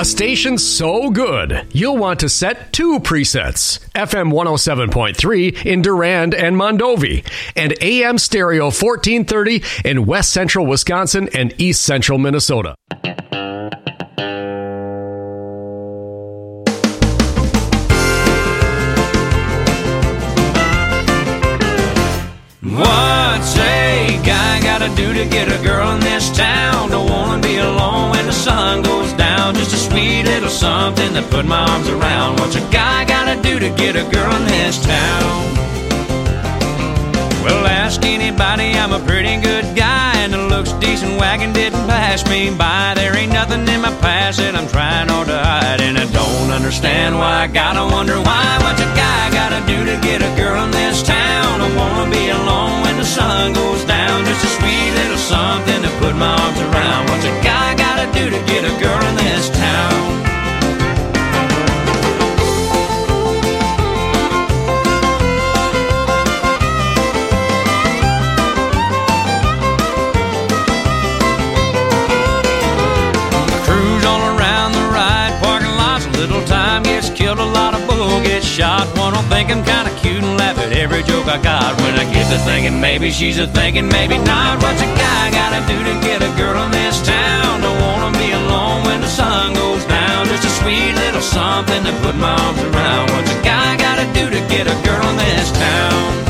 A station so good, you'll want to set 2 presets. FM 107.3 in Durand and Mondovi, and AM stereo 1430 in West Central Wisconsin and East Central Minnesota. What's a guy gotta do to get a girl in this town? Don't wanna be alone when the sun goes down. Just a sweet little something to put my arms around. What's a guy gotta do to get a girl in this town? Well, ask anybody, I'm a pretty good guy, and the looks decent wagon didn't pass me by. There ain't nothing in my past that I'm trying hard to hide, and I don't understand why. I gotta wonder why. What's a guy gotta do to get a girl in this town? I wanna be alone when the sun goes down. Just a sweet little something to put my arms around. What's a guy gotta do to get a girl in this town? Little time gets killed, a lot of bull gets shot. One will think I'm kinda cute and laugh at every joke I got. When I get to thinking maybe she's a thinking, maybe not. What's a guy gotta do to get a girl in this town? Don't wanna be alone when the sun goes down. Just a sweet little something to put my arms around. What's a guy gotta do to get a girl in this town?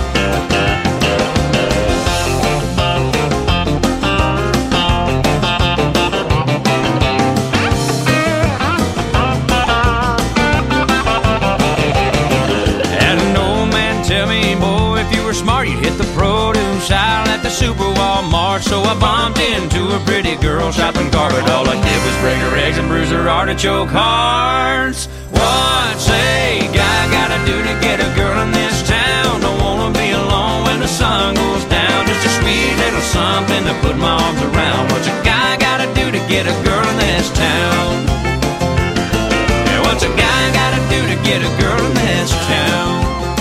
Smart, you'd hit the produce aisle at the Super Walmart. So I bumped into a pretty girl shopping cart, but all I did was break her eggs and bruise her artichoke hearts. What's a guy gotta do to get a girl in this town? Don't wanna be alone when the sun goes down. Just a sweet little something to put my arms around. What's a guy gotta do to get a girl in this town? Yeah, what's a guy gotta do to get a girl in this town?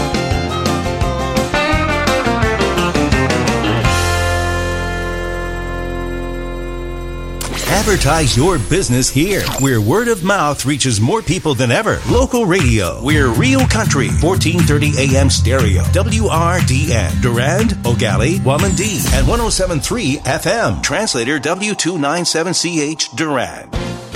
Advertise your business here, where word of mouth reaches more people than ever. Local radio. We're Real Country, 1430 AM stereo. WRDN. Durand, O'Galley, Wamandee, and 107.3 FM. Translator W297CH Durand.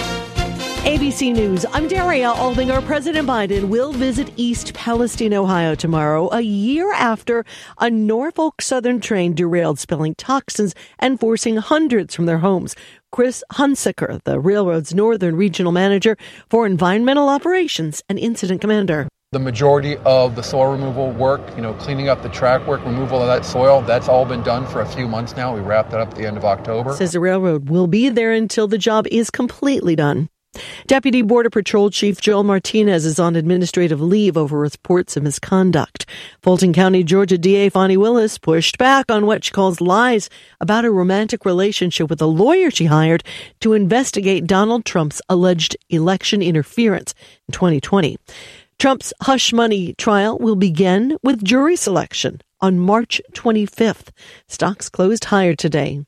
ABC News, I'm Daria Aldinger. President Biden will visit East Palestine, Ohio tomorrow, a year after a Norfolk Southern train derailed, spilling toxins and forcing hundreds from their homes. Chris Hunsaker, the railroad's Northern Regional Manager for Environmental Operations and Incident Commander. The majority of the soil removal work, cleaning up the track work, removal of that soil, that's all been done for a few months now. We wrapped that up at the end of October. Says the railroad will be there until the job is completely done. Deputy Border Patrol Chief Joel Martinez is on administrative leave over reports of misconduct. Fulton County, Georgia DA Fonnie Willis pushed back on what she calls lies about a romantic relationship with a lawyer she hired to investigate Donald Trump's alleged election interference in 2020. Trump's hush money trial will begin with jury selection on March 25th. Stocks closed higher today.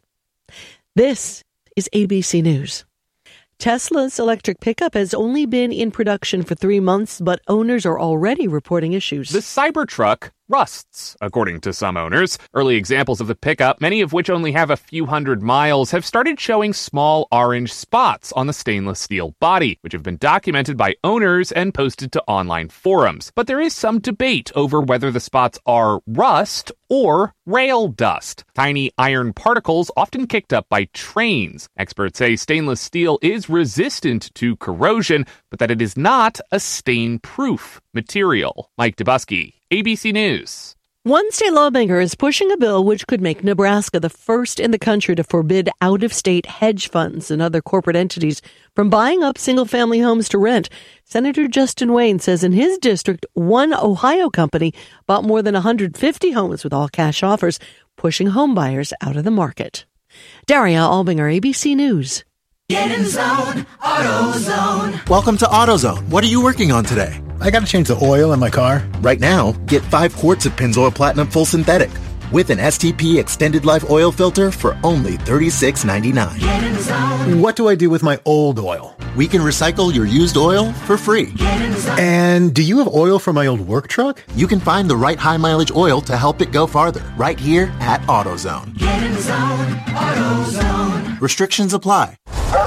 This is ABC News. Tesla's electric pickup has only been in production for 3 months, but owners are already reporting issues. The Cybertruck rusts, according to some owners. Early examples of the pickup, many of which only have a few hundred miles, have started showing small orange spots on the stainless steel body, which have been documented by owners and posted to online forums. But there is some debate over whether the spots are rust or rail dust, tiny iron particles often kicked up by trains. Experts say stainless steel is resistant to corrosion, but that it is not a stain-proof material. Mike Dubusky, ABC News. One state lawmaker is pushing a bill which could make Nebraska the first in the country to forbid out-of-state hedge funds and other corporate entities from buying up single-family homes to rent. Senator Justin Wayne says in his district, one Ohio company bought more than 150 homes with all-cash offers, pushing home buyers out of the market. Daria Albinger, ABC News. Get in zone, AutoZone. Welcome to AutoZone. What are you working on today? I got to change the oil in my car. Right now, get 5 quarts of Pennzoil Platinum Full Synthetic. with an STP Extended Life Oil Filter for only $36.99. Get in the zone. What do I do with my old oil? We can recycle your used oil for free. Get in the zone. And do you have oil for my old work truck? You can find the right high-mileage oil to help it go farther right here at AutoZone. Get in the zone. AutoZone. Restrictions apply.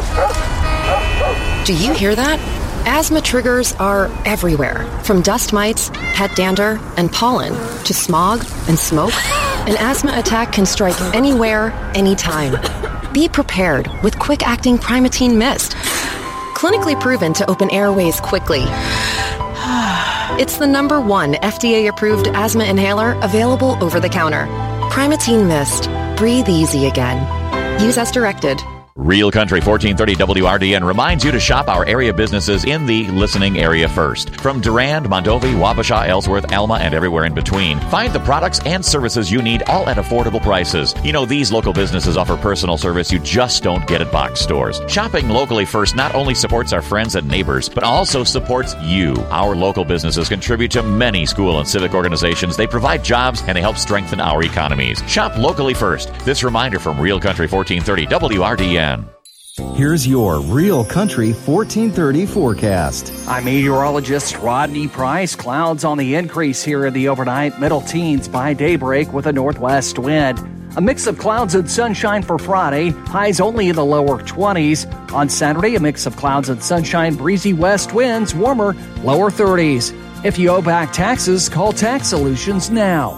Do you hear that? Asthma triggers are everywhere, from dust mites, pet dander, and pollen, to smog and smoke. An asthma attack can strike anywhere, anytime. Be prepared with quick-acting Primatene Mist. Clinically proven to open airways quickly. It's the #1 FDA-approved asthma inhaler available over the counter. Primatene Mist. Breathe easy again. Use as directed. Real Country 1430 WRDN reminds you to shop our area businesses in the listening area first. From Durand, Mondovi, Wabasha, Ellsworth, Alma, and everywhere in between. Find the products and services you need, all at affordable prices. You know, these local businesses offer personal service you just don't get at box stores. Shopping locally first not only supports our friends and neighbors, but also supports you. Our local businesses contribute to many school and civic organizations. They provide jobs and they help strengthen our economies. Shop locally first. This reminder from Real Country 1430 WRDN. Here's your Real Country 1430 forecast. I'm meteorologist Rodney Price. Clouds on the increase here in the overnight, middle teens by daybreak with a northwest wind. A mix of clouds and sunshine for Friday, highs only in the lower 20s. On Saturday, a mix of clouds and sunshine, breezy west winds, warmer, lower 30s. If you owe back taxes, call Tax Solutions now.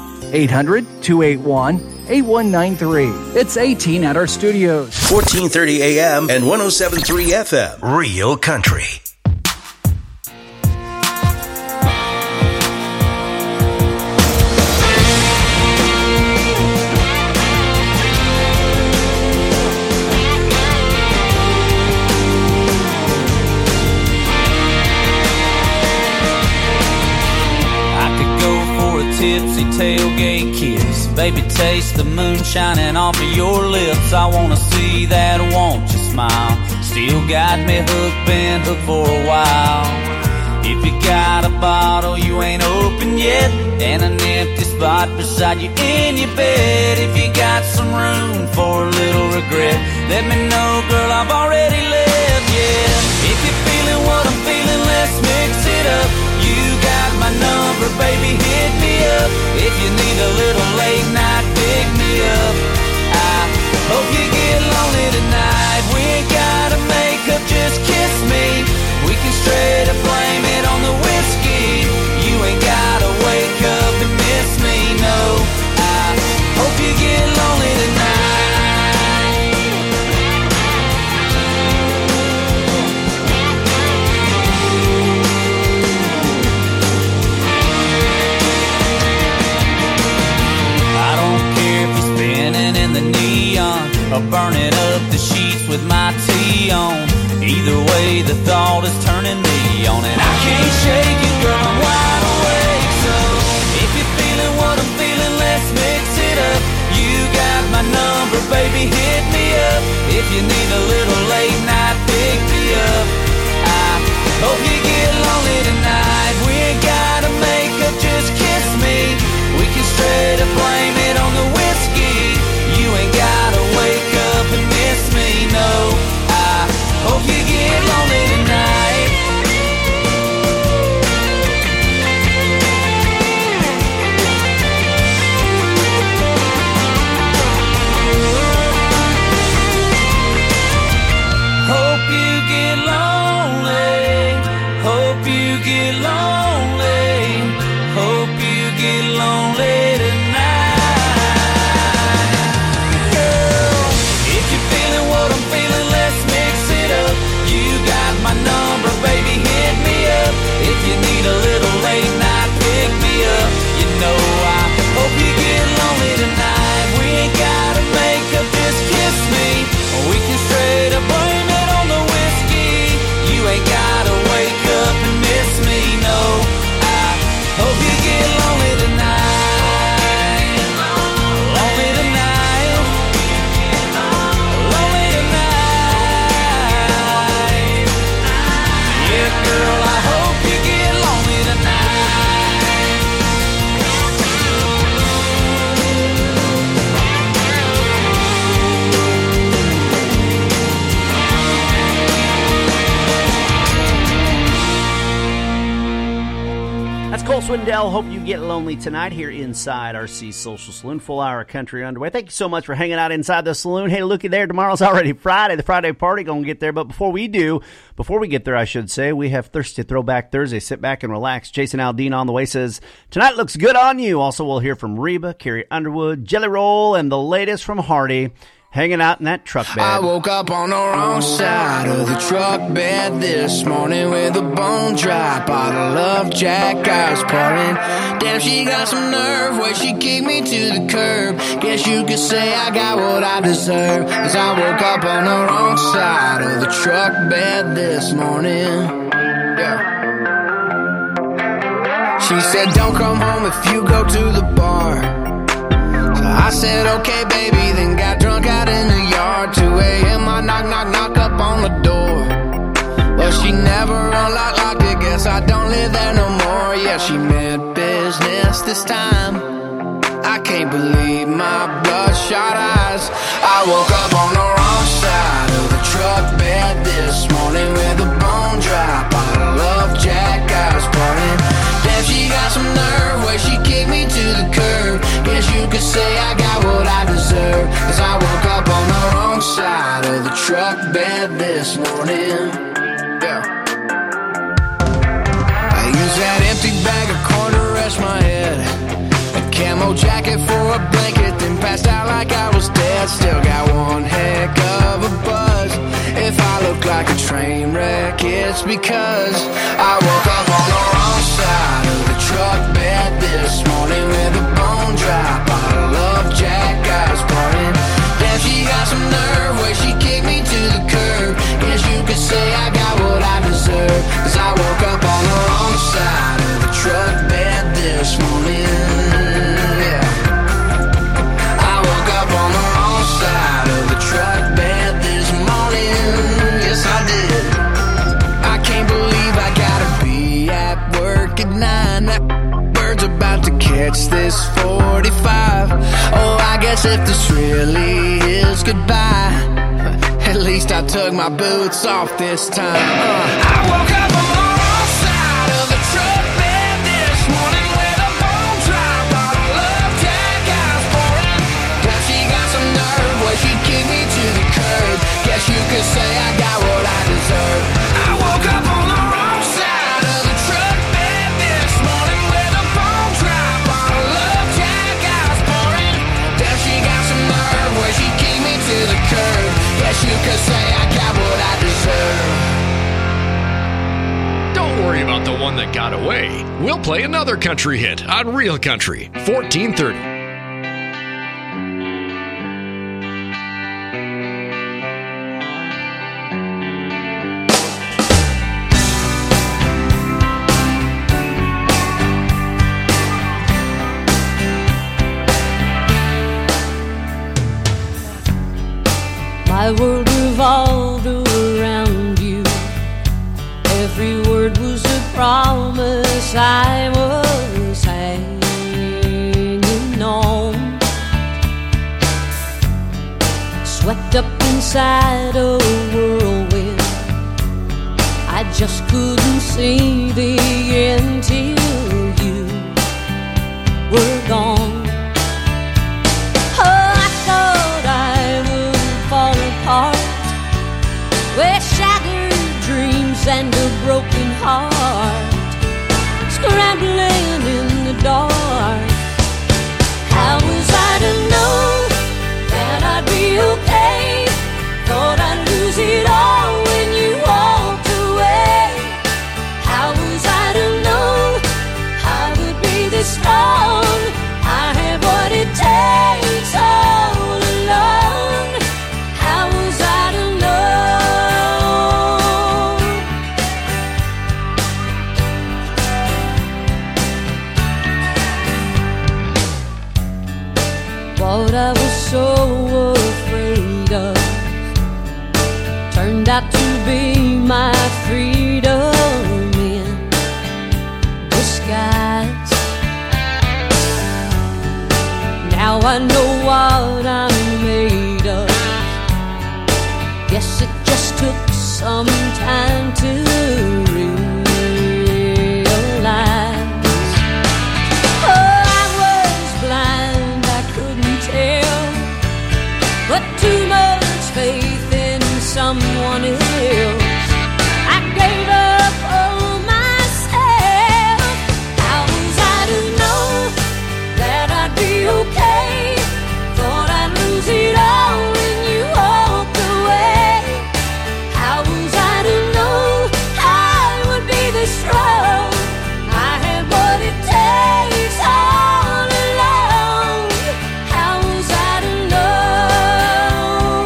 800-281-8193. It's 18 at our studios. 1430 AM and 107.3 FM. Real Country. Tipsy tailgate kiss, baby, taste the moon shining off of your lips. I wanna see that, won't you smile? Still got me hooked, been hooked for a while. If you got a bottle you ain't open yet, and an empty spot beside you in your bed, if you got some room for a little regret, let me know, girl, I've already left, yeah. If you're feeling what I'm feeling, let's mix it up. You got my number, baby, hit me up. If you need a little late night, pick me up. I hope you get lonely tonight. We ain't gotta make up, just kiss me. We can straight up blame it on the whiskey. You ain't gotta wake up and miss me, no. I hope you get lonely tonight. Or burning up the sheets with my tea on. Either way, the thought is turning me on, and I can't shake it, girl, I'm wide awake. So if you're feeling what I'm feeling, let's mix it up. You got my number, baby, hit me up. If you need a little late night, pick me up. I hope you get lonely tonight. We ain't gotta make up, just kiss me. We can straight up blame it on the whiskey. You ain't gotta wake up and miss me, no. I hope you get lonely tonight. Swindell, hope you get lonely tonight here inside RC Social Saloon. Full hour of country underway. Thank you so much for hanging out inside the saloon. Hey, looky there. Tomorrow's already Friday. The Friday party going to get there. But before we get there, I should say, we have Thirsty Throwback Thursday. Sit back and relax. Jason Aldean on the way says, tonight looks good on you. Also, we'll hear from Reba, Carrie Underwood, Jelly Roll, and the latest from Hardy. Hanging out in that truck bed. I woke up on the wrong side of the truck bed this morning with a bone dry bottle of Jack I was pouring. Damn, she got some nerve where she kicked me to the curb. Guess you could say I got what I deserve. 'Cause I woke up on the wrong side of the truck bed this morning. Yeah. She said don't come home if you go to the bar. I said, okay, baby, then got drunk out in the yard. 2 a.m., I knock up on the door. But she never unlocked it, guess I don't live there no more. Yeah, she meant business this time. I can't believe my bloodshot eyes. I woke up on the wrong side of the truck bed this morning with a bone dry bottle of Jack I was pouring. Damn, she got some nerve where she kicked me to the curb. Guess you could say I got what I deserve. 'Cause I woke up on the wrong side of the truck bed this morning. Yeah. I used that empty bag of corn to rest my head, a camo jacket for a blanket, then passed out like I was dead. Still got one heck of a buzz. If I look like a train wreck, it's because I woke up on the wrong side of the truck bed this morning with a bone dry bottle of Jack I was pouring. Damn, she got some nerve where she kicked me to the curb. Guess you could say I got what I deserve. 'Cause I woke up on the wrong side of the truck bed this morning. Yeah. I woke up on the wrong side of the truck bed this morning. Yes, I did. I can't believe I gotta be at work at 9. That bird's about to catch this 45. Oh, I guess if this really is goodbye, at least I took my boots off this time. I woke up on the wrong side of the truck bed this morning with a bone dry bottle of Jack I was pouring. Now she got some nerve where she kicked me to the curb. Guess you could say I got what I deserve. I woke up on the wrong side of the truck bed this morning with a bone dry bottle of Jack I was pouring. Now she got some nerve where she kicked me to the curb. Guess you could say I got what I deserve. Don't worry about the one that got away. We'll play another country hit on Real Country 1430. My world revolved around you. Every word was a promise I was hanging on. Swept up inside a whirlwind, I just couldn't see the end till you were gone. With shattered dreams and a broken heart, scrambling in the dark. How was I to know that I'd be okay? Thought I'd lose it all when you walked away. How was I to know I would be this strong? I have what it takes all alone. How was I to know? What I was so afraid of turned out to be my freedom in disguise. Now I know what I'm made of. Guess it just took some time to realize. someone else. I gave up on myself. How was I to know that I'd be okay? Thought I'd lose it all when you walked away. How was I to know I would be this strong? I had what it takes all along. How was I to know?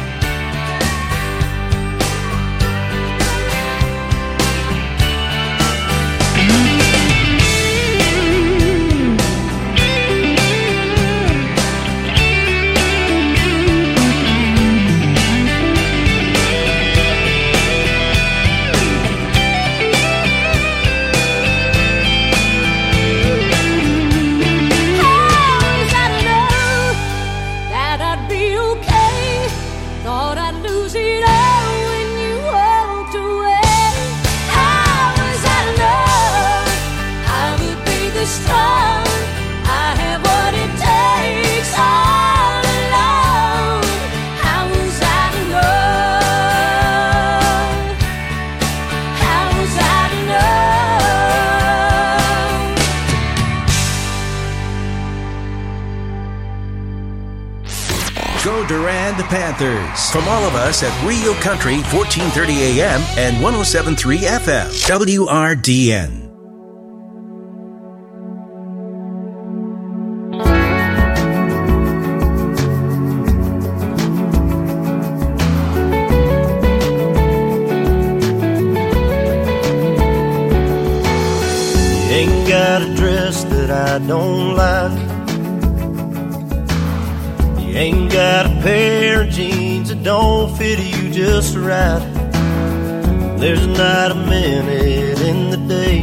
How was I to know that I'd be okay? Thought I'd lose it all when you walked away. How was I to know I would be this strong? I have what it takes all along. How was I to know? How was I to know? Go Durand Panthers. From all of us at Rio Country, 1430 AM and 107.3 FM. WRDN. You ain't got a dress that I don't like. You ain't got a pair of jeans that don't fit you just right. There's not a minute in the day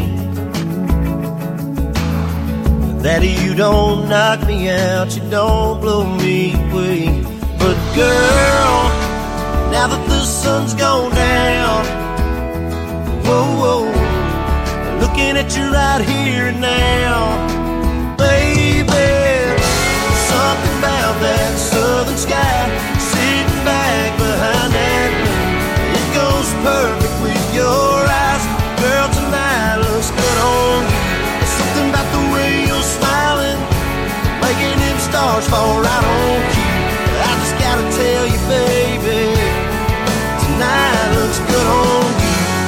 that you don't knock me out, you don't blow me away. But girl, now that the sun's gone down, whoa, whoa, looking at you right here and now, baby, something about that southern sky, sitting back behind that moon, it goes perfect with your eyes. Girl, tonight looks good on you. There's something about the way you're smiling, making them stars fall right on cue. I just gotta tell you, baby, tonight looks good on you.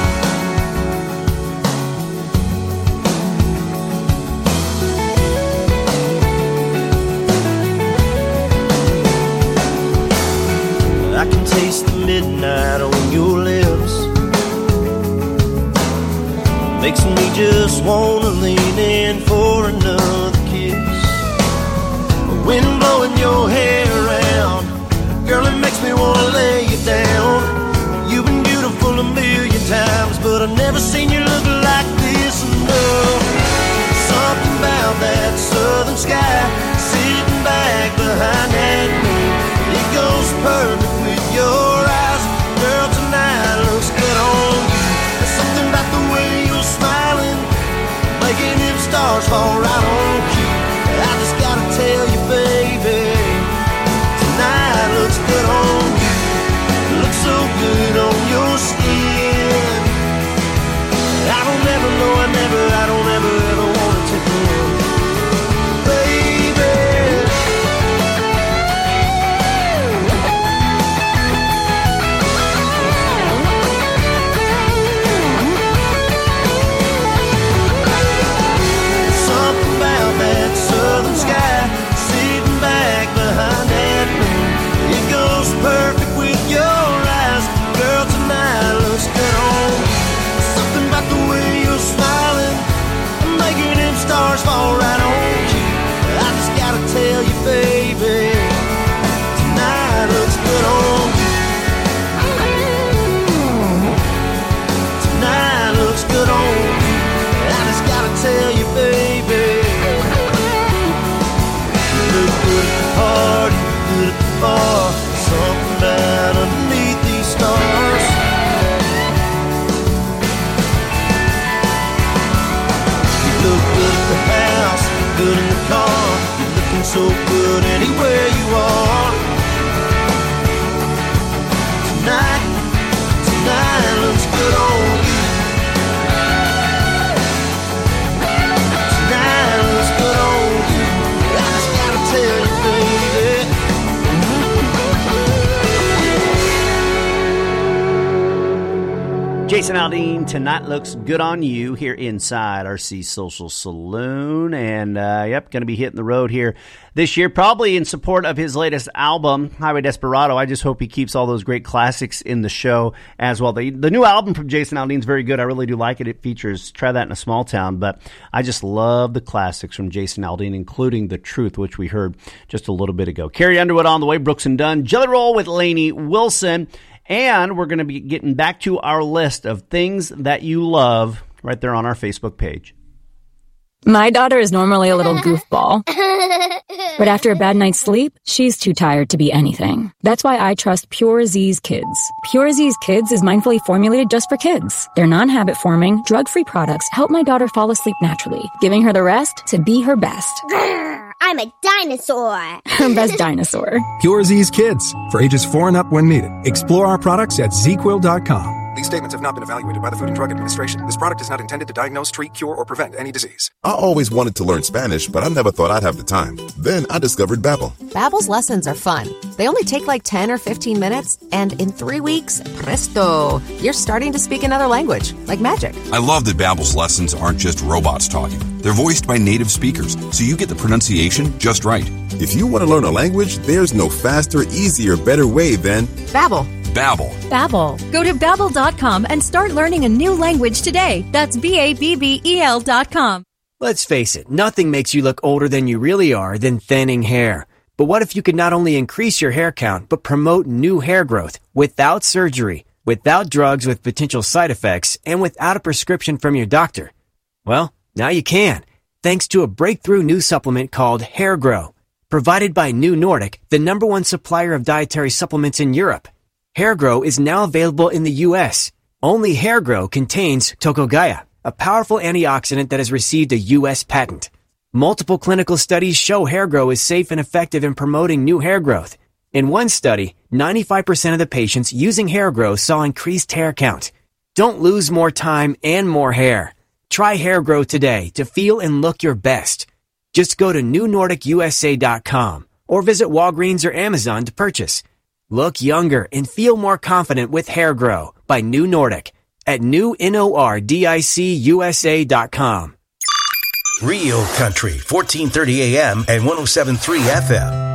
I can taste the midnight on your lips, makes me just wanna lean in for another kiss. Wind blowing your hair around, girl, it makes me wanna lay you down. You've been beautiful a million times, but I've never seen you look like this. No, something about that southern sky, sitting back behind that moon, it goes perfect with your eyes. Girl, tonight looks good on you. There's something about the way you're smiling, making them stars fall right on cue. I just gotta tell you, baby, tonight looks good on you. Looks so good on your skin. I don't ever know, I don't ever wanna take a look, baby. Something about that southern sky, sitting back behind that moon, it goes perfect with your eyes. Girl, tonight looks good on you. Something about the way you're smiling, making them stars fall right on you. I just gotta tell you, baby, tonight looks good on you. Tonight looks good on you. I just gotta tell you, baby, you look good at the party, good at the bar. Something about underneath these stars. You look good at the house, good in the car. You're looking so good anywhere you are. Tonight Jason Aldean, Tonight Looks Good on You here inside RC Social Saloon. And, going to be hitting the road here this year, probably in support of his latest album, Highway Desperado. I just hope he keeps all those great classics in the show as well. The new album from Jason Aldean is very good. I really do like it. It features Try That in a Small Town, but I just love the classics from Jason Aldean, including The Truth, which we heard just a little bit ago. Carrie Underwood on the way, Brooks and Dunn, Jelly Roll with Lainey Wilson. And we're going to be getting back to our list of things that you love right there on our Facebook page. My daughter is normally a little goofball, but after a bad night's sleep, she's too tired to be anything. That's why I trust Pure Z's Kids. Pure Z's Kids is mindfully formulated just for kids. Their non-habit forming, drug-free products help my daughter fall asleep naturally, giving her the rest to be her best. I'm a dinosaur. Her best dinosaur. Pure Z's Kids, for ages 4 and up when needed. Explore our products at ZQuil.com. These statements have not been evaluated by the Food and Drug Administration. This product is not intended to diagnose, treat, cure, or prevent any disease. I always wanted to learn Spanish, but I never thought I'd have the time. Then I discovered Babbel. Babbel's lessons are fun. They only take like 10 or 15 minutes, and in 3 weeks, presto, you're starting to speak another language, like magic. I love that Babbel's lessons aren't just robots talking. They're voiced by native speakers, so you get the pronunciation just right. If you want to learn a language, there's no faster, easier, better way than Babbel. Babbel. Babbel. Go to Babbel.com and start learning a new language today. That's BABBEL.com. Let's face it, nothing makes you look older than you really are than thinning hair. But what if you could not only increase your hair count, but promote new hair growth without surgery, without drugs with potential side effects, and without a prescription from your doctor? Well, now you can, thanks to a breakthrough new supplement called Hair Grow, provided by New Nordic, the #1 supplier of dietary supplements in Europe. Hair Grow is now available in the U.S. Only Hair Grow contains Tocogaya, a powerful antioxidant that has received a U.S. patent. Multiple clinical studies show Hair Grow is safe and effective in promoting new hair growth. In one study, 95% of the patients using Hair Grow saw increased hair count. Don't lose more time and more hair. Try Hair Grow today to feel and look your best. Just go to newnordicusa.com or visit Walgreens or Amazon to purchase. Look younger and feel more confident with Hair Grow by New Nordic at newnordicusa.com. Real Country, 1430 AM and 107.3 FM.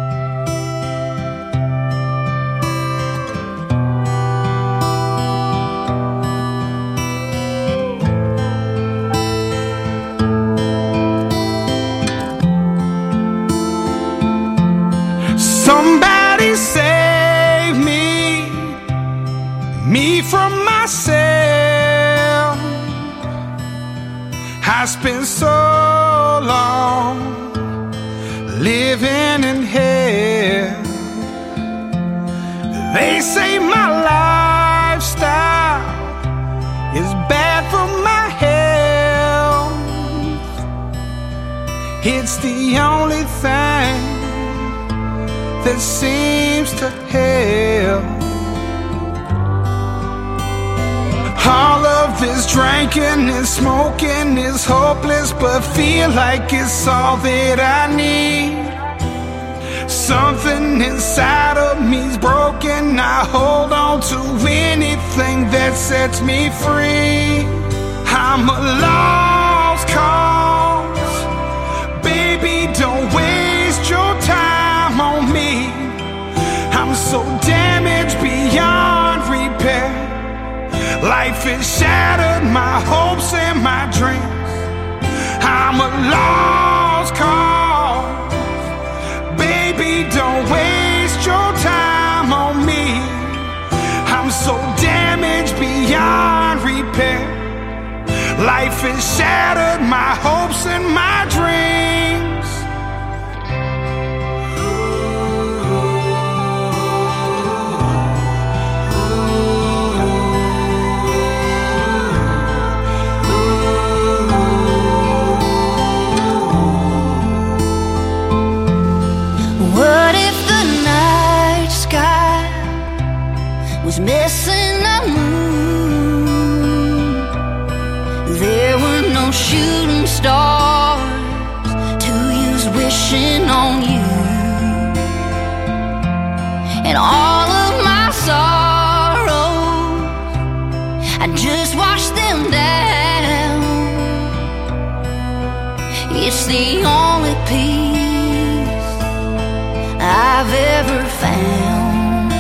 Somebody save me from myself. I spent so long living in hell. They say my lifestyle is bad for my health. It's the only thing that seems to help. All of this drinking and smoking is hopeless, but feel like it's all that I need. Something inside of me's broken. I hold on to anything that sets me free. I'm a lost cause. Baby, don't waste your time on me. I'm so damaged beyond repair. Life has shattered my hopes and my dreams. I'm a lost cause. Baby, don't waste your time on me. I'm so damaged beyond repair. Life has shattered my hopes and my dreams. What if the night sky was missing a moon? There were no shooting stars to use wishing on you. And all of my sorrows, I just found.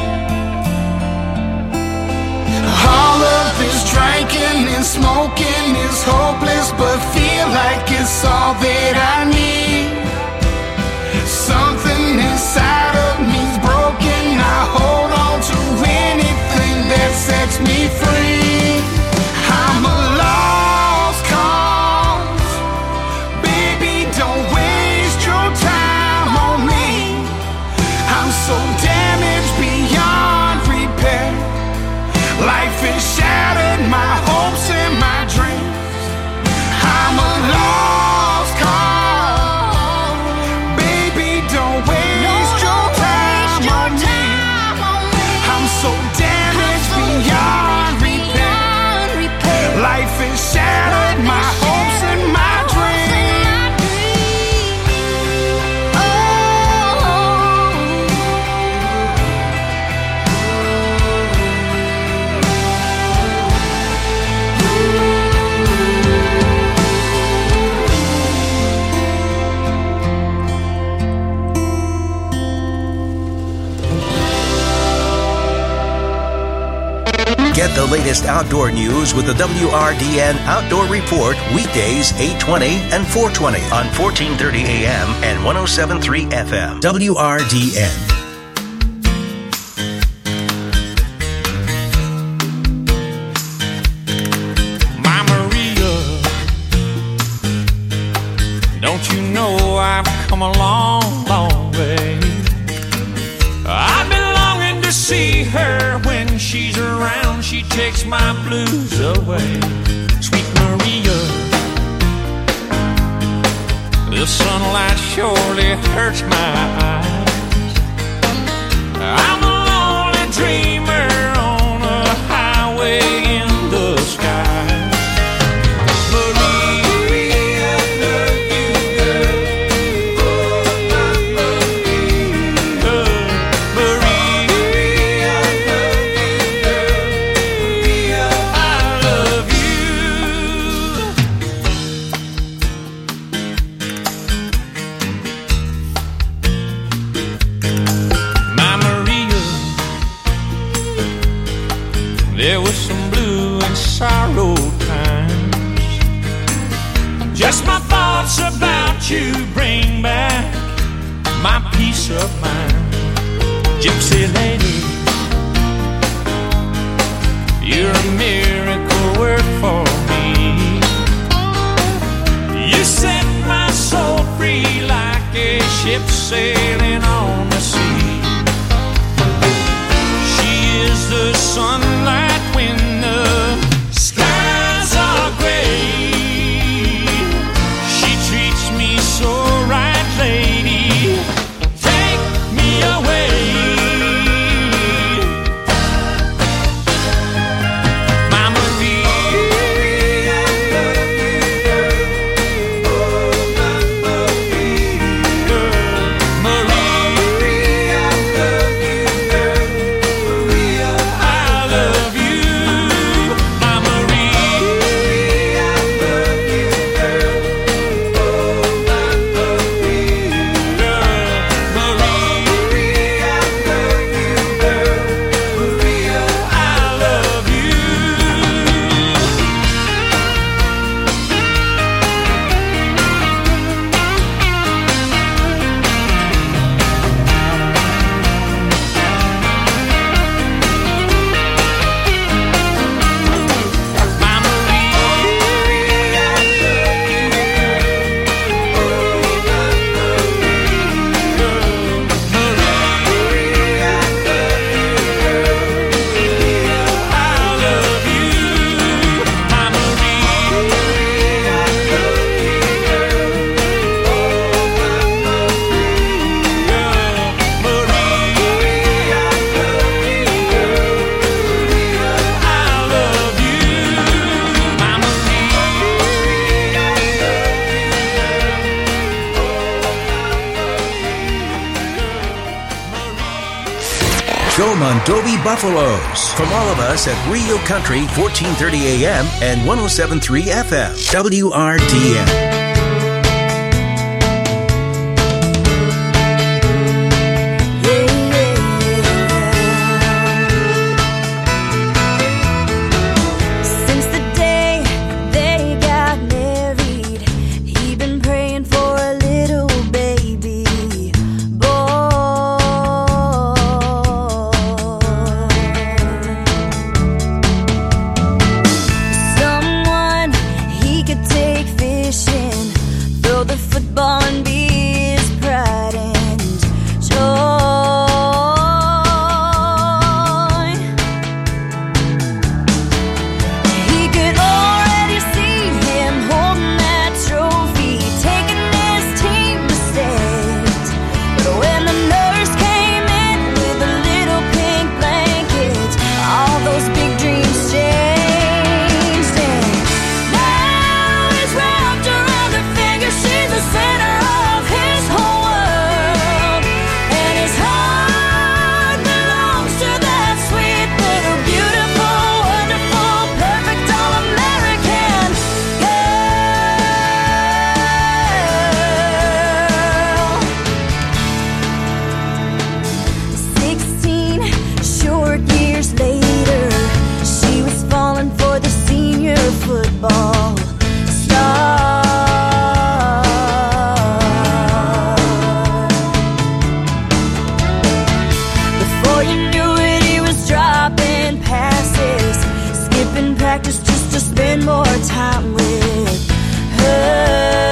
All of this drinking and smoking is hopeless, but feel like it's all that I need. Something inside of me's broken. I hold on to anything that sets me free. I'm a lost cause. Baby, don't waste your time on me. I'm so damaged beyond repair. Life has shattered my hopes and my dreams. I'm a lost cause. Baby, don't waste your time on me. I'm so damaged beyond repair. Life has shattered my hopes and my Get the latest outdoor news with the WRDN Outdoor Report weekdays 8:20 and 4:20 on 1430 AM and 107.3 FM. WRDN. My Maria, don't you know I've come a long, long way? I've been longing to see her when she's around. She takes my blues away. Sweet Maria, the sunlight surely hurts my eyes. I'm a lonely dreamer on a highway in the sky. Maria, love you, girl. Oh, my Maria. Maria, love you, girl. Maria, I love you. My Maria, there was some blue and sorrow times. Just my thoughts about you bring back my peace of mind. Gypsy lady, you're a miracle work for me. You set my soul free like a ship sailing on the sea. She is the sunlight when the skies are gray. She treats me so right, lady. Take me away. My Maria, love you, girl. Oh, my Maria. Maria, love you, girl. Maria, I love you. My Maria, love you, girl. Oh, my Maria. Maria, love you, girl. Maria, I love you. Go Mondovi Buffaloes. From all of us at Rio Country 1430 AM and 107.3 FM. WRDN. Yeah, yeah. you knew it, he was dropping passes, skipping practice just to spend more time with her.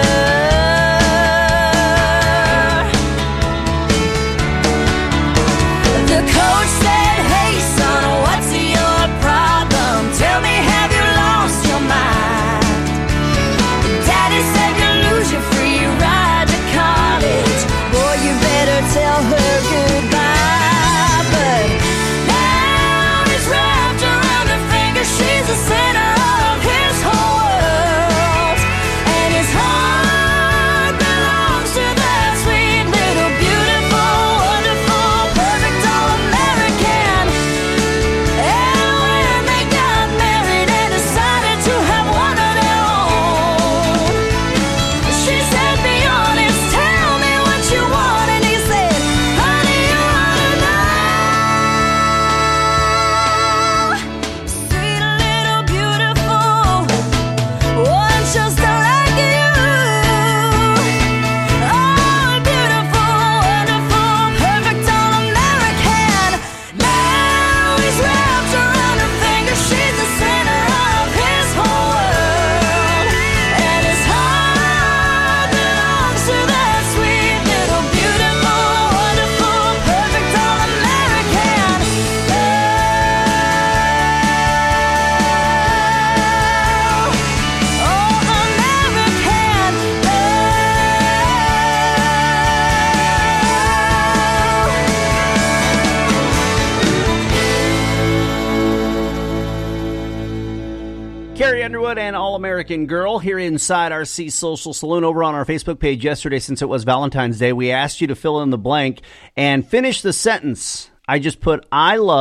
The coach said, hey son, what's your problem? Tell me, have you lost your mind? Daddy said you'll lose your free ride to college. Boy, you better tell her goodbye. But now he's wrapped around her finger. She's the center of his whole world, and his heart belongs to that sweet little beautiful, wonderful, perfect all-American. And when they got married and decided to have one of their own, she said, be honest, tell me what you want. And he said, honey, you ought to know. Sweet little beautiful one just like you. Oh, beautiful, wonderful, perfect all-American. Now he's wrapped around her finger. She's the center of his whole world, and his heart belongs to that sweet little beautiful, wonderful, perfect all-American girl. Oh, American Carrie Underwood and All-American Girl here inside our Sea Social Saloon. Over on our Facebook page yesterday, since it was Valentine's Day, we asked you to fill in the blank and finish the sentence. I just put, I love ...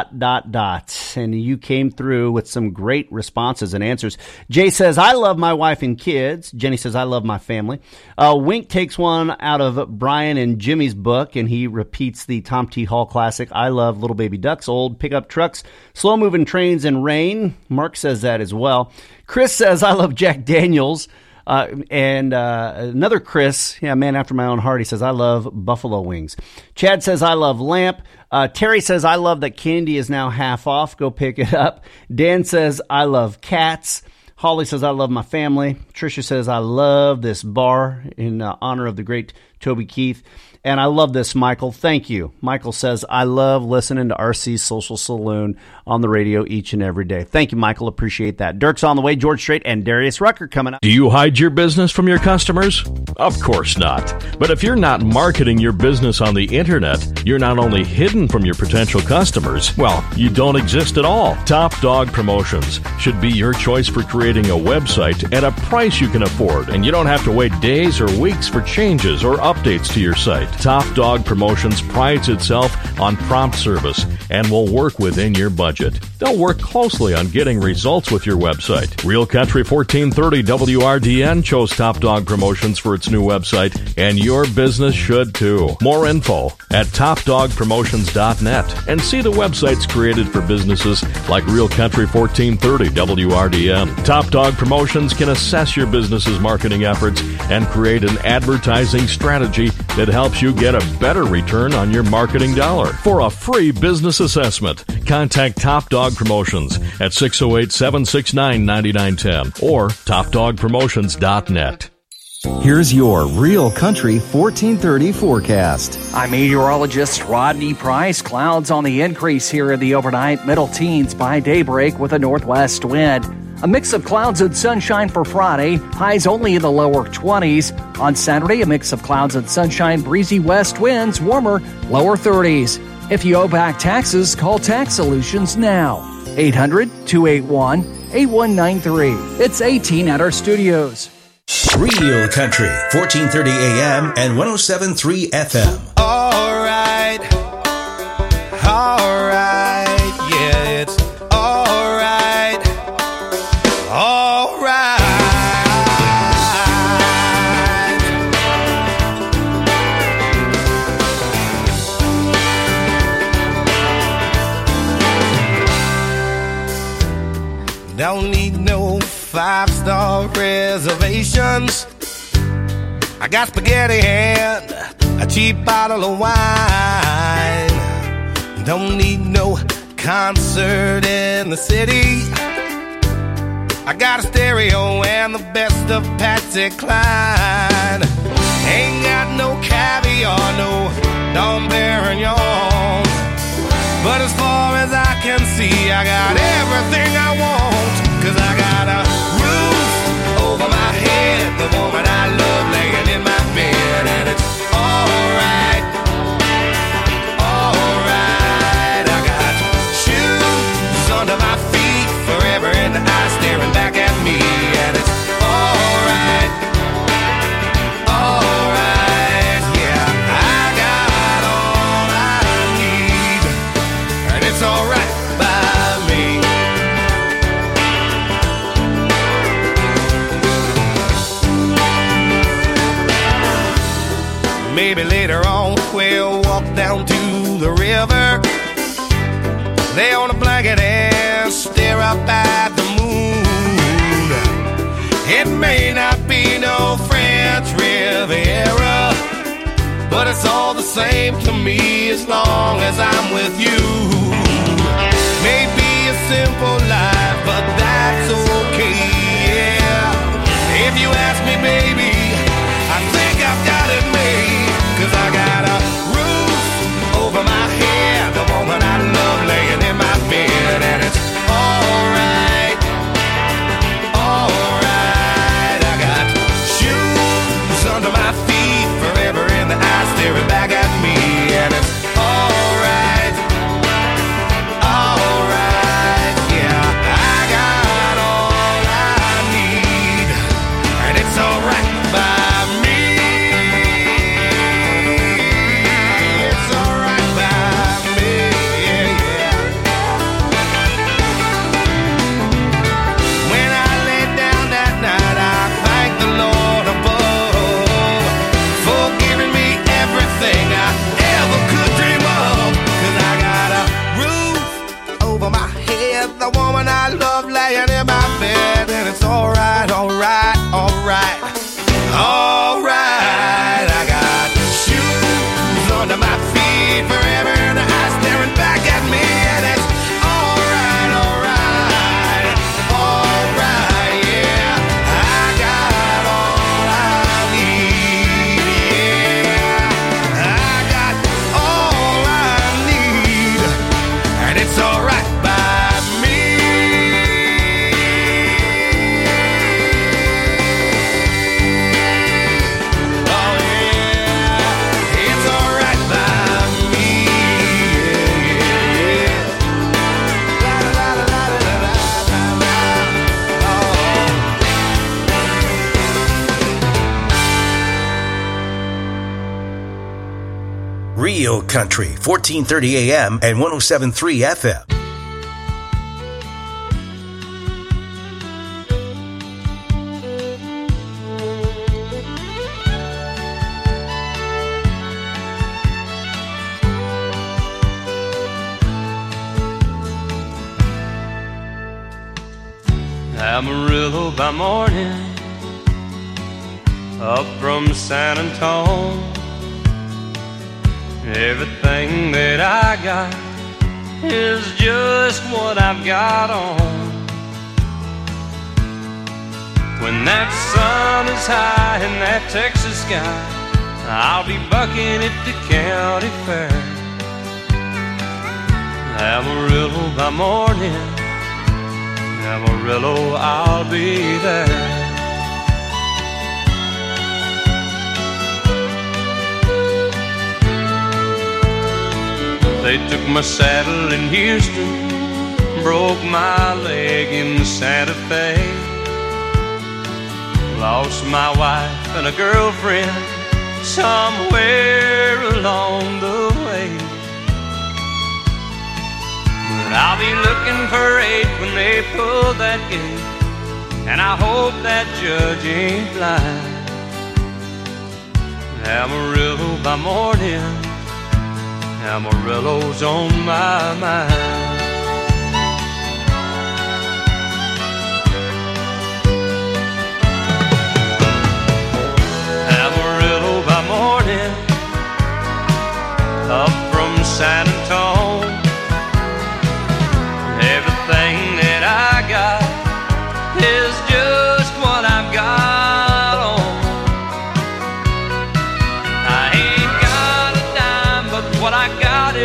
And you came through with some great responses and answers. Jay says, I love my wife and kids. Jenny says, I love my family. Wink takes one out of Brian and Jimmy's book, and he repeats the Tom T. Hall classic, I love little baby ducks, old pickup trucks, slow-moving trains, and rain. Mark says that as well. Chris says, I love Jack Daniels. And another Chris, man after my own heart, he says, I love buffalo wings. Chad says, I love lamp. Terry says, I love that candy is now half off. Go pick it up. Dan says, I love cats. Holly says, I love my family. Tricia says, I love this bar in honor of the great Toby Keith. And I love this, Michael. Thank you. Michael says, I love listening to RC's Social Saloon on the radio each and every day. Thank you, Michael. Appreciate that. Dirk's on the way. George Strait and Darius Rucker coming up. Do you hide your business from your customers? Of course not. But if you're not marketing your business on the internet, you're not only hidden from your potential customers, well, you don't exist at all. Top Dog Promotions should be your choice for creating a website at a price you can afford, and you don't have to wait days or weeks for changes or updates to your site. Top Dog Promotions prides itself on prompt service and will work within your budget. They'll work closely on getting results with your website. Real Country 1430 WRDN chose Top Dog Promotions for its new website, and your business should too. More info at topdogpromotions.net, and see the websites created for businesses like Real Country 1430 WRDN. Top Dog Promotions can assess your business's marketing efforts and create an advertising strategy that helps you get a better return on your marketing dollar. For a free business assessment, contact Top Dog Promotions at 608-769-9910 or topdogpromotions.net. Here's your Real Country 1430 forecast. I'm meteorologist Rodney Price. Clouds on the increase here in the overnight, middle teens by daybreak with a northwest wind. A mix of clouds and sunshine for Friday, highs only in the lower 20s. On Saturday, a mix of clouds and sunshine, breezy west winds, warmer, lower 30s. If you owe back taxes, call Tax Solutions now. 800-281-8193. It's 18 at our studios. Real Country, 1430 AM and 107.3 FM. All right, yeah, it's all right, all right. Don't need no 5-star reservations. I got spaghetti and a cheap bottle of wine. Don't need no concert in the city. I got a stereo and the best of Patsy Cline. Ain't got no caviar, no Dom Perignon. But as far as I can see, I got everything I want. 'Cause I got a roof over my head, the woman I love laying in my bed, and it's alright, alright. I got shoes under my feet, forever in the eye staring back at me, and it's alright, alright. Yeah, I got all I need, and it's alright by me. Maybe later on we'll walk down to the river, lay on a blanket and stare up at the moon. It may not be no French Riviera, but it's all the same to me as long as I'm with you. Maybe a simple life, but that's okay, yeah. If you ask me, baby, I think I've got it made. 'Cause I got a roof over my head, the woman I love laying in my bed, and it's alright, alright. I got shoes under my feet, forever in the eye staring back at me, and it's alright, alright. Yeah, I got all I need, and it's alright by me. The woman I love laying in my bed, and it's alright, alright, alright, alright. I got shoes under my feet, forever in the eye staring back at me, and it's alright, alright, alright, yeah. I got all I need, yeah. I got all I need, and it's alright by me. Real Country, 1430 AM and 107.3 FM. Amarillo by morning, up from San Antone. Everything that I got is just what I've got on. When that sun is high in that Texas sky, I'll be bucking at the county fair. Amarillo by morning, Amarillo, I'll be there. They took my saddle in Houston, broke my leg in Santa Fe, lost my wife and a girlfriend somewhere along the way. But I'll be looking for 8 when they pull that gate, and I hope that judge ain't lying. Amarillo by morning, Amarillo's on my mind. Amarillo by morning, up from San Antone.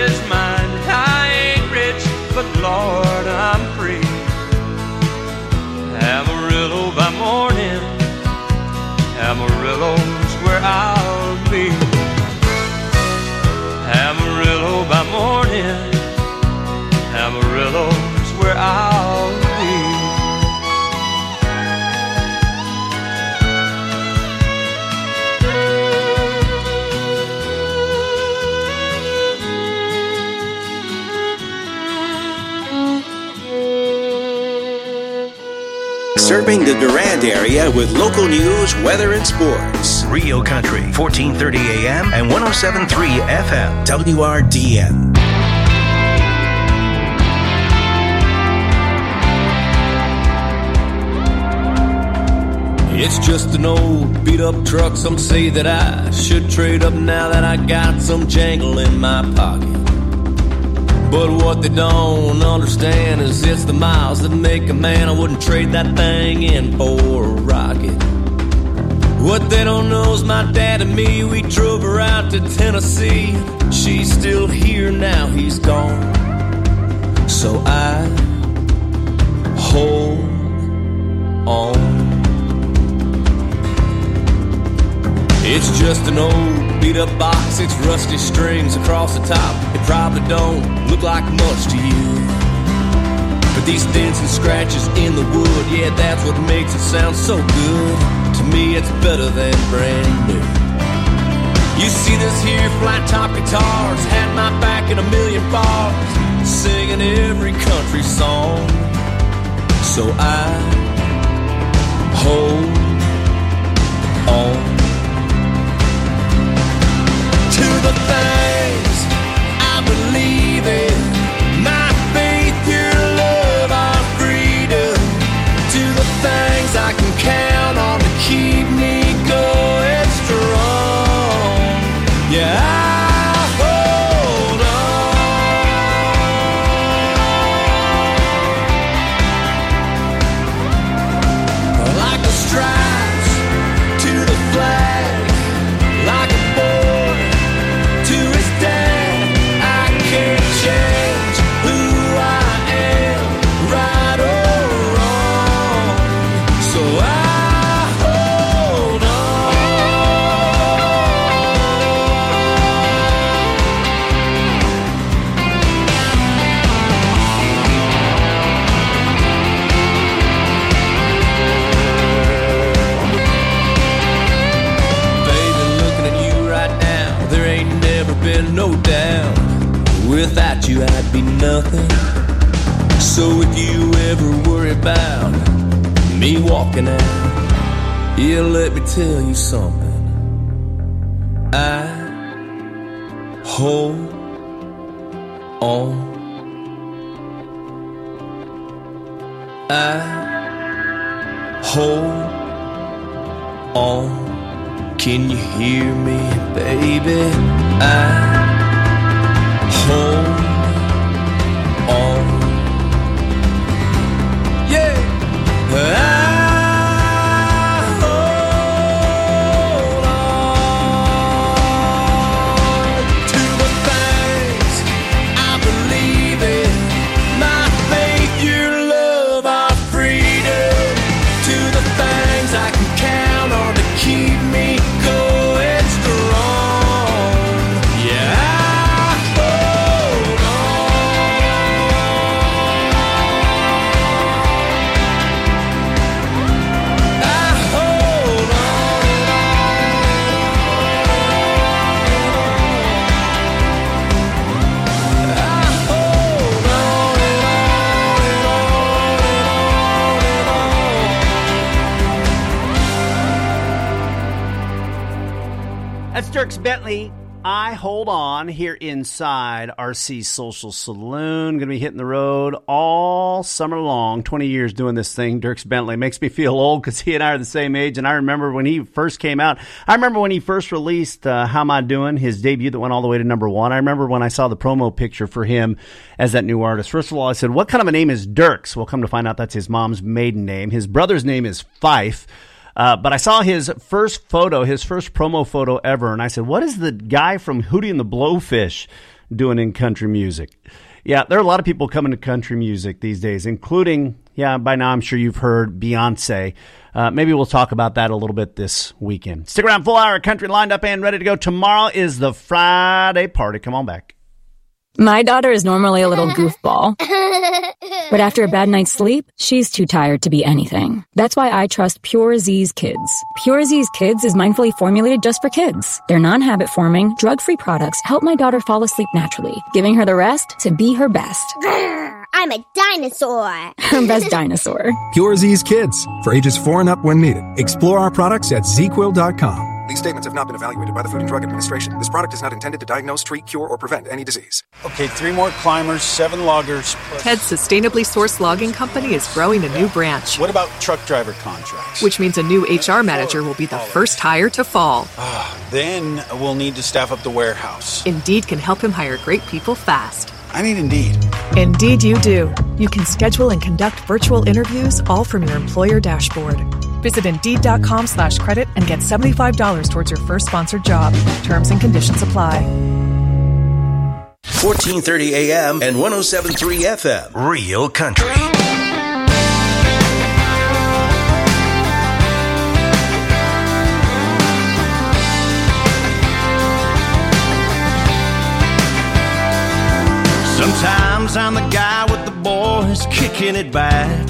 is mine. I ain't rich, but Lord, I'm free. Amarillo by morning, Amarillo's where I'll be. Amarillo by morning, Amarillo's where I'll be. Serving the Durand area with local news, weather, and sports. Rio Country, 1430 AM and 107.3 FM, WRDN. It's just an old beat-up truck. Some say that I should trade up now that I got some jangle in my pocket. But what they don't understand is it's the miles that make a man. I wouldn't trade that thing in for a rocket. What they don't know is my dad and me, we drove her out to Tennessee. She's still here now, he's gone. So I hold on. It's just an old beat-up box, 6 rusty strings across the top. It probably don't look like much to you, but these dents and scratches in the wood, yeah, that's what makes it sound so good. To me, it's better than brand new. You see this here flat-top guitars had my back in a million bars, singing every country song. So I hold on to the things I believe in, my faith, your love, our freedom, to the things I can count on to keep me going strong. Yeah, I hold on like the stripes to the flag, like a boy to his dad. I can't change who I am, right or wrong. So I hold Baby, looking at you right now, there ain't never been no doubt. Without you, I'd be nothing. So if you ever worry about me walking out, yeah, let me tell you something. I hold on. I hold on. Can you hear me, baby? I hold on. Yeah. I hold on to the things I believe in, my faith, your love, our freedom, to the things I can count on to keep me going strong. Yeah, I hold on. I hold That's Dierks Bentley. I hold on here inside RC Social Saloon. Going to be hitting the road all summer long. 20 years doing this thing. Dierks Bentley makes me feel old because he and I are the same age. And I remember when he first came out. I remember when he first released How Am I Doing, his debut that went all the way to #1. I remember when I saw the promo picture for him as that new artist. First of all, I said, what kind of a name is Dierks? Well, come to find out that's his mom's maiden name. His brother's name is Fife. But I saw his first photo, his first promo photo ever, and I said, what is the guy from Hootie and the Blowfish doing in country music. Yeah, there are a lot of people coming to country music these days, including, by now I'm sure you've heard Beyonce. Maybe we'll talk about that a little bit this weekend. Stick around, full hour of country lined up and ready to go. Tomorrow is the Friday party. Come on back. My daughter is normally a little goofball, but after a bad night's sleep, she's too tired to be anything. That's why I trust Pure Z's Kids. Pure Z's Kids is mindfully formulated just for kids. Their non-habit forming, drug-free products help my daughter fall asleep naturally, giving her the rest to be her best. I'm a dinosaur. Her best dinosaur. Pure Z's Kids. For ages 4 and up when needed. Explore our products at ZQuil.com. These statements have not been evaluated by the Food and Drug Administration. This product is not intended to diagnose, treat, cure, or prevent any disease. Okay, 3 more climbers, 7 loggers. Ted's sustainably sourced logging company is growing a new branch. What about truck driver contracts? Which means a new HR manager will be the first hire to fall. Then we'll need to staff up the warehouse. Indeed can help him hire great people fast. I need Indeed. Indeed you do. You can schedule and conduct virtual interviews all from your employer dashboard. Visit Indeed.com/credit and get $75 towards your first sponsored job. Terms and conditions apply. 1430 AM and 107.3 FM. Real Country. Sometimes I'm the guy with the boys kicking it back,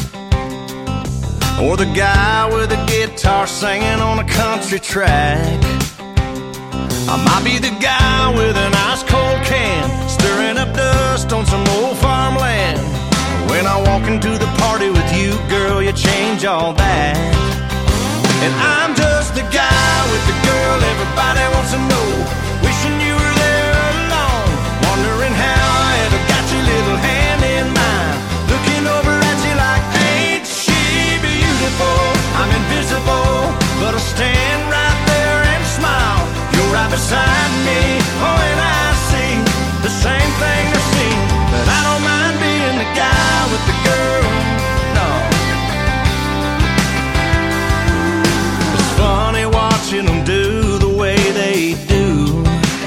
or the guy with a guitar singing on a country track. I might be the guy with an ice cold can, stirring up dust on some old farmland. When I walk into the party with you, girl, you change all that. And I'm just the guy with the girl everybody wants to know, wishing you were there alone, wondering how I ever got your little hand in mine, looking over at you like, ain't she beautiful? I'm invisible, but I'll stand right there and smile. You're right beside me, oh, and I see the same thing they're seeing, but I don't mind being the guy with the girl, no. It's funny watching them do the way they do.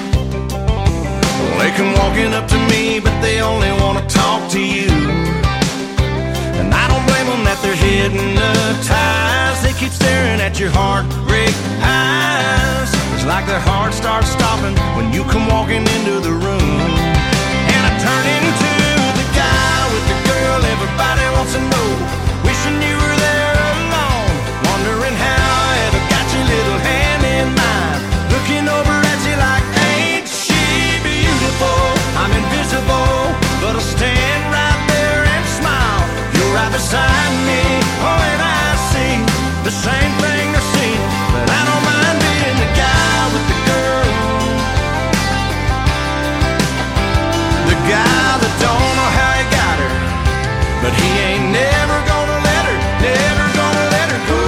They come walking up to me, but they only want to talk to you. And I don't blame them that they're hypnotized. They keep staring at your heartbreak eyes. It's like their heart starts stopping when you come walking into the room. And I turn into the guy with the girl everybody wants to know, wishing you were there alone, wondering how I ever got your little hand in mine, looking over at you like, ain't she beautiful? I'm invisible, but I'll stand right there and smile. You're right beside me, oh, and I see the same thing they're seeing, but I don't mind being the guy with the girl, the guy that don't know how he got her, but he ain't never gonna let her, never gonna let her go.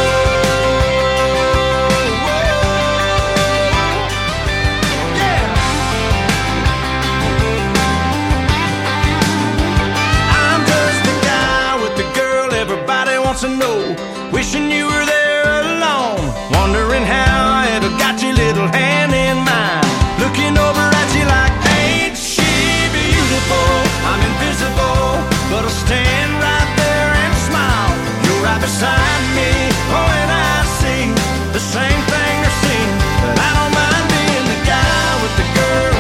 To know, wishing you were there alone, wondering how I ever got your little hand in mine, looking over at you like, ain't she beautiful? I'm invisible, but I'll stand right there and smile. You're right beside me, oh, and I see the same thing they're seeing, but I don't mind being the guy with the girl.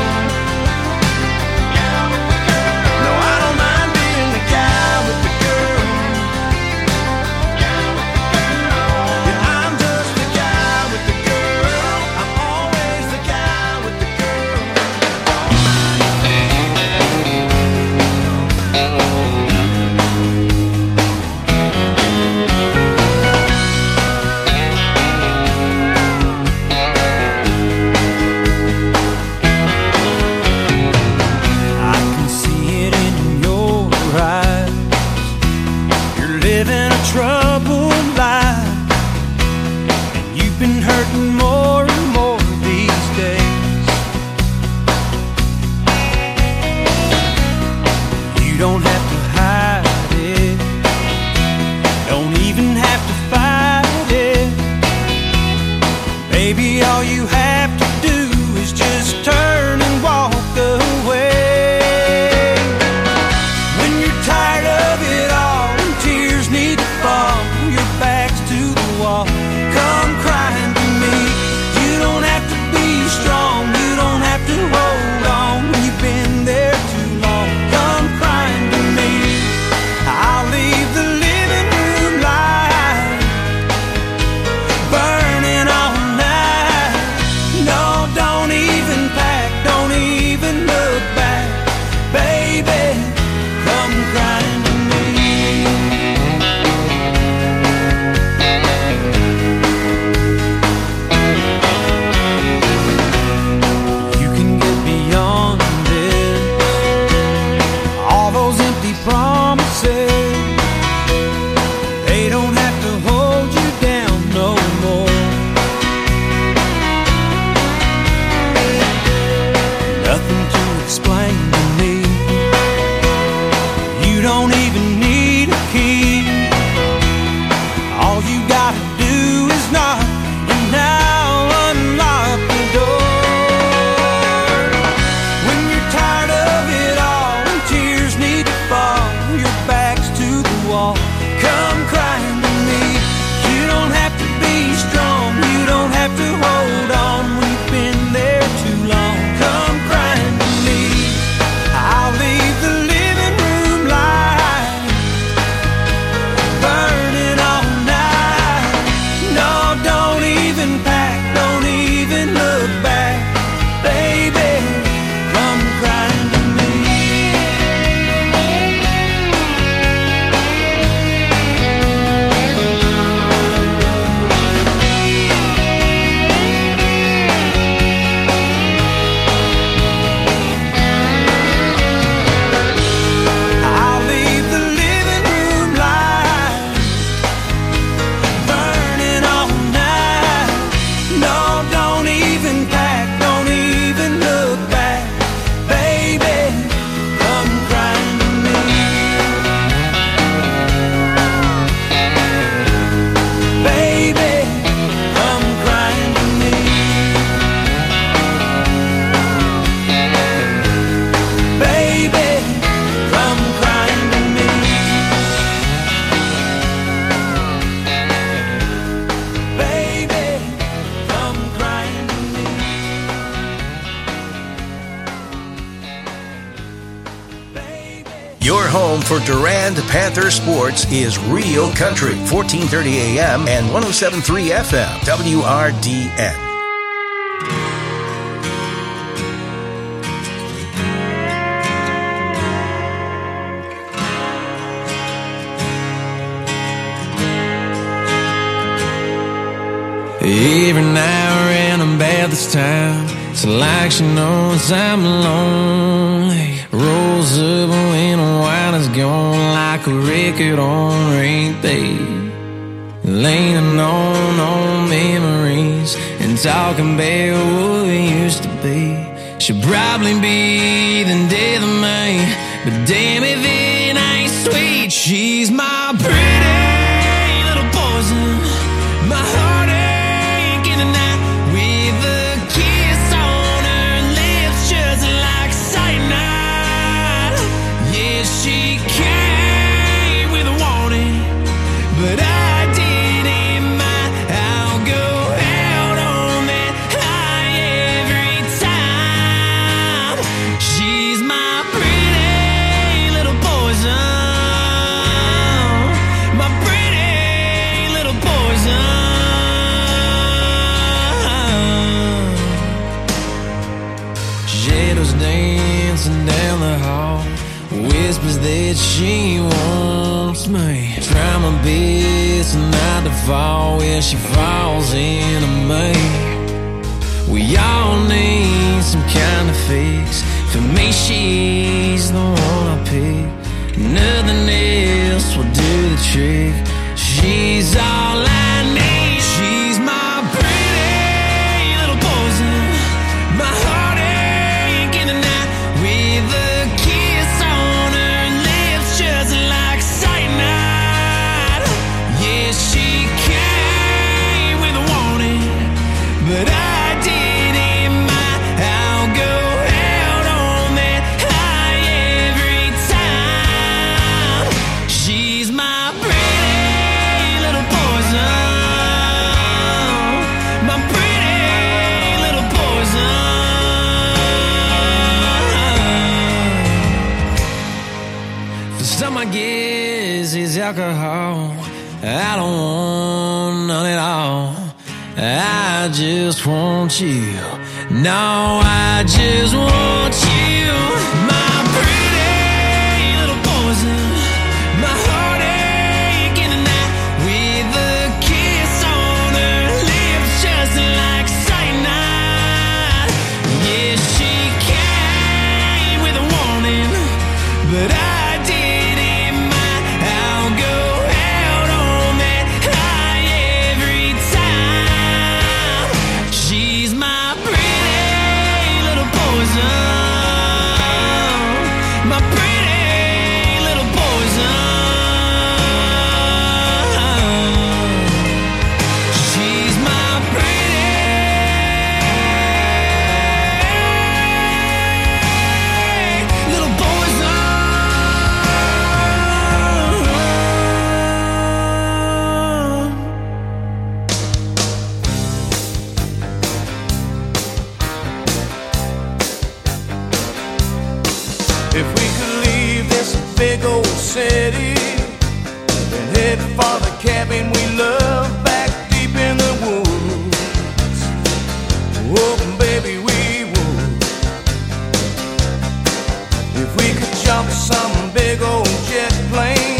No, I don't mind being the guy with the girl. Troubled life, and you've been hurting more and more these days. You don't have to hide it, don't even have to fight it. Baby, all you have to do is just turn and walk away. Your home for Durand Panther sports is Real Country, 1430 AM and 107.3 FM, WRDN. Every now and then about this time, it's like she knows I'm lonely. Rolls up when the wine is gone like a record on repeat. Leaning on old memories and talking about what we used to be. She'll probably be the death of me, but damn if it ain't sweet. She's my pretty little poison, my heartache in the night, with a kiss on her lips just like cyanide. Yeah, she came with a warning, but I didn't mind. I'll go out on that high every time. She's my pretty little poison, my pretty little poison. Shadows dancing down the hall, whispers that she wants me. Try my best not to fall where she falls into me. We all need some kind of fix. For me, she's the one I pick. Nothing else will do the trick. She's all I need. She's my pretty little poison, my heartache in the night, with a kiss on her lips just like cyanide. Yeah, she came with a warning, but I didn't mind. I'll go out on that high every time. She's my pretty little poison, my pretty little poison. For some, I guess it's alcohol. I don't want none at all. I just want you. No, I just want you. My pretty little poison, my heartache in the night, with a kiss on her lips just like cyanide. Yeah, she came with a warning, but I didn't mind. I'll go out on that high every time. She's my pretty little poison, my pretty little poison. She's my pretty little poison. If we could leave this big old city and head for the cabin we love back deep in the woods, oh baby we would. If we could jump some big old jet plane